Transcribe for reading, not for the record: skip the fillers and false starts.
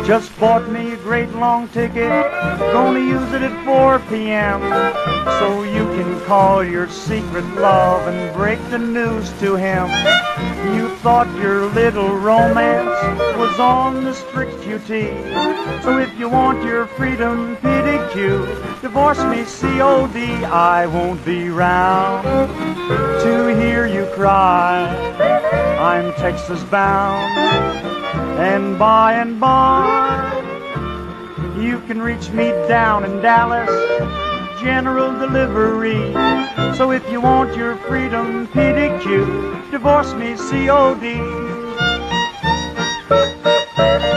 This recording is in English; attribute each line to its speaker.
Speaker 1: Just bought me a great long ticket, gonna use it at 4 p.m. So you can call your secret love and break the news to him. You thought your little romance was on the strict QT. So if you want your freedom PDQ, divorce me COD. I won't be round to hear you cry. I'm Texas bound, and by you can reach me down in Dallas, general delivery. So if you want your freedom PDQ, divorce me COD.